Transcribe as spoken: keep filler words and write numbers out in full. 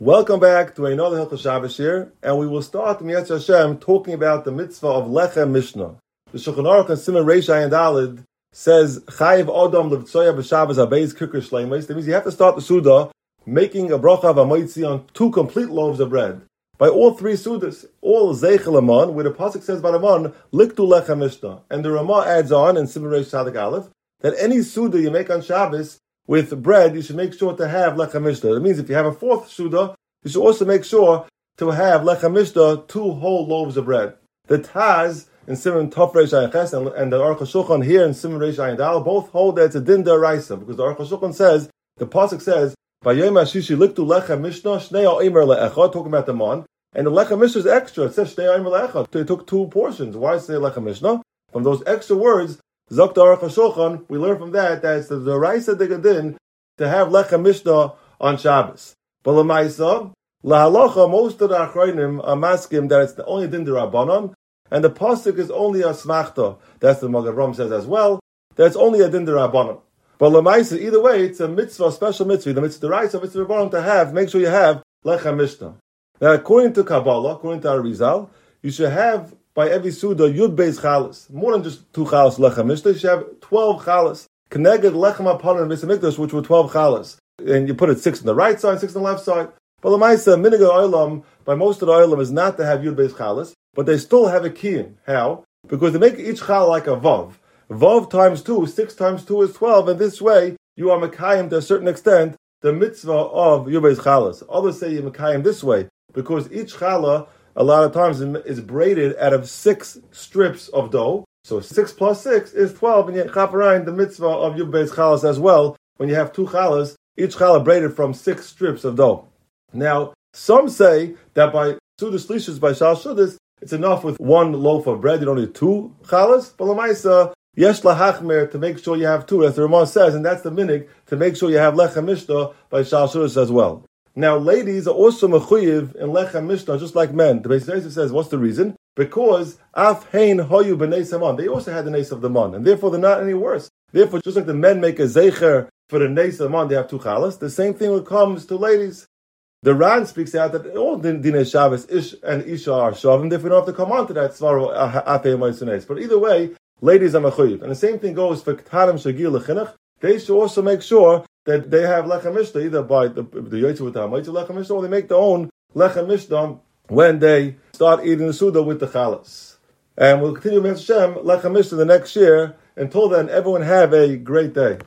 Welcome back to another Hilchos Shabbos here, and we will start Mi'etz Hashem talking about the mitzvah of Lechem Mishnah. The Shulchan Aruch and Siman Reish Ayin Daled says Chayiv Odom L'Vtzoya B'Shabbos Habeis Kikr Shleimus. That means you have to start the Suda making a bracha of Hamoitzi on two complete loaves of bread. By all three Sudas, all Zeichel Amon, where the pasuk says by Amon, Liktu Lechem Mishnah, and the Ramah adds on in Siman Reish Tzadik Aleph that any Suda you make on Shabbos with bread, you should make sure to have Lechem Mishnah. That means if you have a fourth Suda, you should also make sure to have Lechem Mishnah, two whole loaves of bread. The Taz in Siman Tov Reish Ayin Ches and, and the Aruch HaShulchan here in Siman Reish Ayin Dal both hold that it's a din d'oraisa, because the Aruch HaShulchan says, the pasuk says, Vayom Hashishi Liktu Lechem Mishnah Shnei Omer Le'echad, talking about the man, and the Lechem Mishnah is extra. It says Shnei Omer Le'echad. They took two portions. Why say Lechem Mishnah? From those extra words, Zok the Aruch HaShulchan, we learn from that that it's the d'oraisa din to have Lechem Mishnah on Shabbos. But l'maisa, lahalacha, most of the achronim are maskim that it's the only din d'Rabbanan, and the pasuk is only a smachta. That's the Magen Avraham says as well. That's only a din d'Rabbanan. But l'maisa, either way, it's a mitzvah, a special mitzvah. The mitzvah d'oraisa, mitzvah d'Rabbanan to have. Make sure you have Lechem Mishnah. Now, according to Kabbalah, according to Arizal, you should have by every suda yud beis chalas, more than just two chalas Lechem Mishnah. You should have twelve chalas. Keneged Lechem Apanim Beis Hamikdash, which were twelve chalas, and you put it six on the right side, six on the left side. But l'maisa, minig ha'olam, by most of the olam, is not to have yud beis chalas, but they still have a kiyum. How? Because they make each chala like a vav. Vav times two, six times two is twelve, and this way you are mekayim to a certain extent the mitzvah of yud beis chalas. Others say you mekayim this way because each chala a lot of times is braided out of six strips of dough. So six plus six is twelve, and yet chaparayim the mitzvah of yud beis chalas as well. When you have two chalas, each chala braided from six strips of dough. Now, some say that by sudas lishus, by shal shudas, it's enough with one loaf of bread. You don't need two chalas. But l'maisa, yesh lahachmer, to make sure you have two, as the Ramah says, and that's the minig, to make sure you have lechem mishnah by shal shudas as well. Now, ladies are also mechuyev in lechem mishnah, just like men. The Beis Yosef says, what's the reason? Because af hein hoyu b'nei saman. They also had the nace of the man, and therefore they're not any worse. Therefore, just like the men make a zecher for the nace of the man, they have two chalas. The same thing when it comes to ladies. The Ran speaks out that all dinei Shabbos ish and isha are shavim. Therefore, we don't have to come on to that svaro afei moisenes. But either way, ladies are mechuyev, and the same thing goes for ktanim shagil lechinuch. They should also make sure that they have lechem mishnah either by the the yotze with the hamoitzi lechem mishnah, or they make their own lechem mishnah when they start eating the suda with the chalas. And we'll continue with Hashem lechem mishnah the next year. Until then, everyone have a great day.